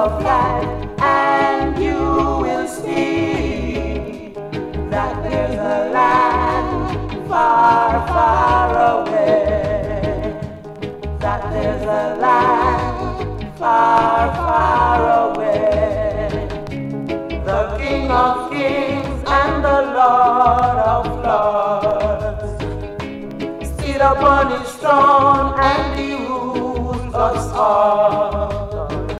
of life, and you will see that there's a land far, far away. That there's a land far, far away. The King of Kings and the Lord of Lords, seated upon his throne, and he rules us all.